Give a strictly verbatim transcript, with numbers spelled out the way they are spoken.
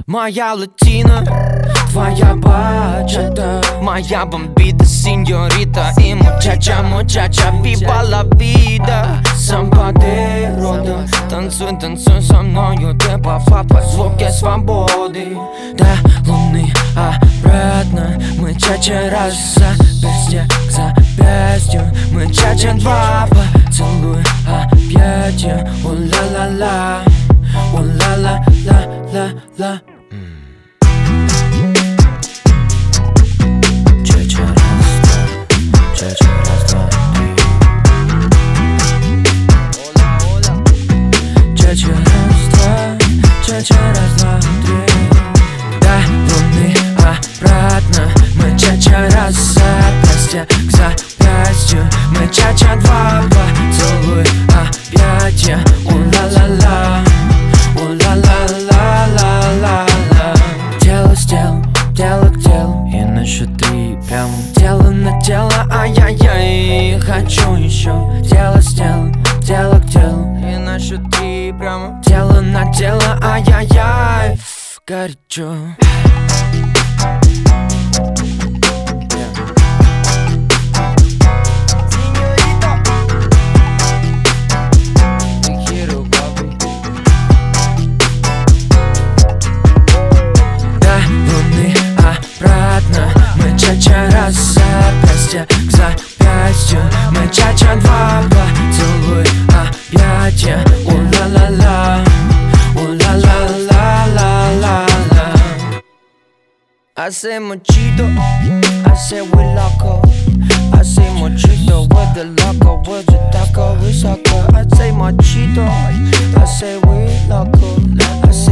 Моя латина, твоя бачата, моя бомбита, сеньорита и мучача, мучача, viva la vida. Самба де рода, танцуй, танцуй со мною, депа-фа под звуки свободы. До луны обратно, мы чача раз запястье к запястью, мы чача два, поцелуй объятия, у-ла-ла-ла, у-ла-ла-ла-ла-ла. Чача раз, два, чача раз, два, три. Чача раз, два, чача раз, два, три. До луны обратно, мы чача раз запястье к запястью, мы чача два, поцелуй объятия, у-ла-ла-ла, у-ла-ла-ла-ла-ла-ла. Тело с телом, тело к телу, и на счет три прямо тело на тело, ай-яй-яй. Хочу еще тело с телом, тело к телу, и на счет три прямо тело на тело, ай-яй-яй. Горячо. Мы чача раз запястье к запястью, мы чача два, поцелуй объятия, у-ла-ла-ла, у-ла-ла-ла-ла-ла-ла. I say mojito, I say we loco, I say mojito with the loco, with the taco, we sucker. I say mojito, I say we loco, I say